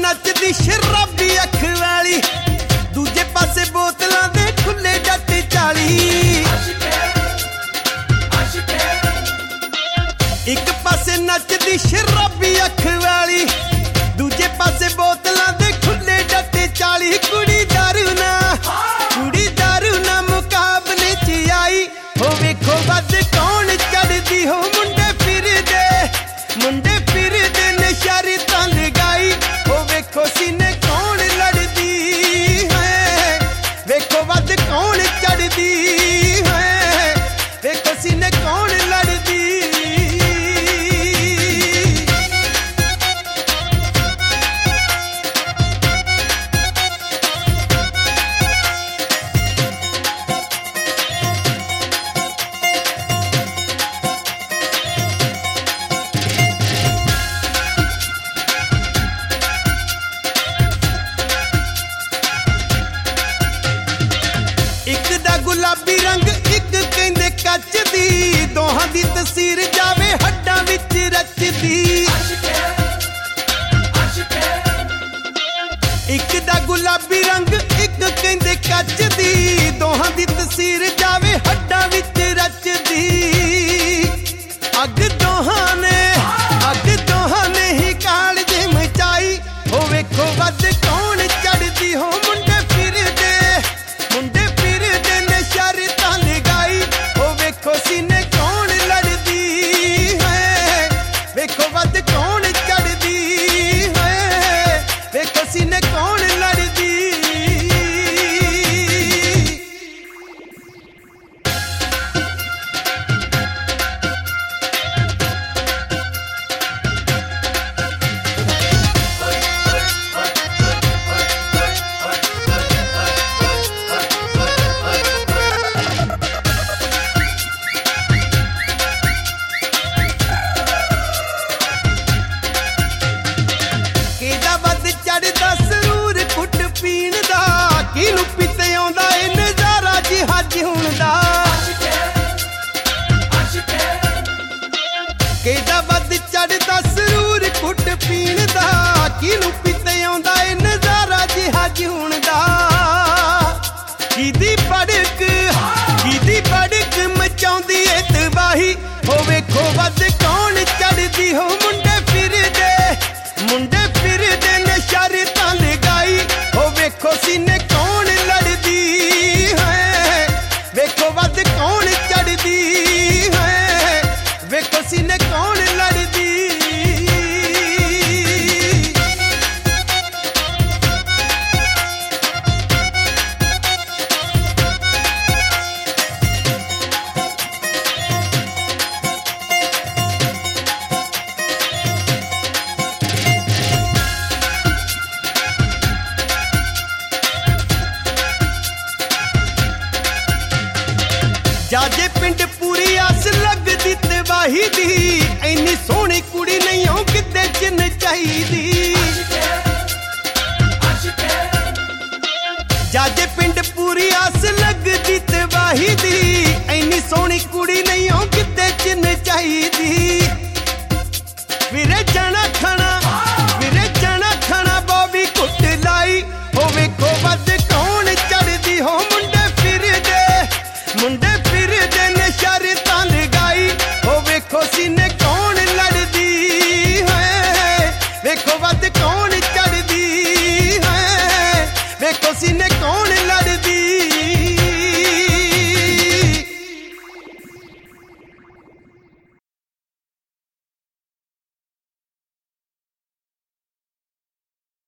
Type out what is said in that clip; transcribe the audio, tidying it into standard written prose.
नचदी शराबी अख वाली, दूजे पासे बोतलां दे खुले जट 40। एक पासे नचदी शराबी अख वाली, दूजे पासे बोतलां दे खुले जट 40। कुड़ी दारू ना मुकाबले च आई, हो वेखो वध कौन चढ़दी, हो मुंडे फिरदे ने शर्तां लगाई, हो वेखो सीने कौन लड़दी है, वेखो वध कौन चढ़दी है, वेखो सीने कौन लड़दी। एक दा गुलाबी रंग एक कहंदे कच दी, दोहां दी तस्वीर जावे हड्डां विच रचदी। एक दा गुलाबी रंग एक कहंदे कच दी, दोहां दी तस्वीर जावे हड्डां विच रचदी। अग दोहां ने ही कालजे मचाई, हो वेखो वध कौन चढ़दी, हो मुंडे फिरदे ने शर्तां लगाई, हो वेखो सीने कौन लड़दी है, वेखो वध कौन चढ़दी है, वेखो सीने कौन लड़दी। चढ़दा सरूर कुट पीण दा, किनू पीते आउंदा ए नज़ारा जिहाज हुण दा। केदा वध चढ़दा सरूर कुट पीण दा, किनू पीते आउंदा ए नज़ारा जिहाज हुण दा। किदी बड़क मचाउंदी ए तबाही, हो वेखो वध कौन चढ़दी, हो मुंडे फिरदे ने शर्तां लगाई, हो वेखो सीने कौन लड़दी है, वेखो वध कौन चढ़दी है, वेखो सीने कौन लड़दी। जाजे पिंड पूरी आस लगदी तबाही दी, इन्नी सोहनी कुड़ी नहीं हो किते जिन्न चाहिदी। जाजे पिंड पूरी आस लगदी तबाही दी, इन्नी सोहनी कुड़ी नहीं हो किते जिन्न चाहिदी। विरे जाना खाना बॉबी कुट लाई, हो वेखो वध कौन चढ़दी, हो मुंडे फिरदे ने शर्तां लगाई, हो वेखो सीने कौन लड़दी है, वेखो वध कौन चढ़दी है, वेखो सीने कौन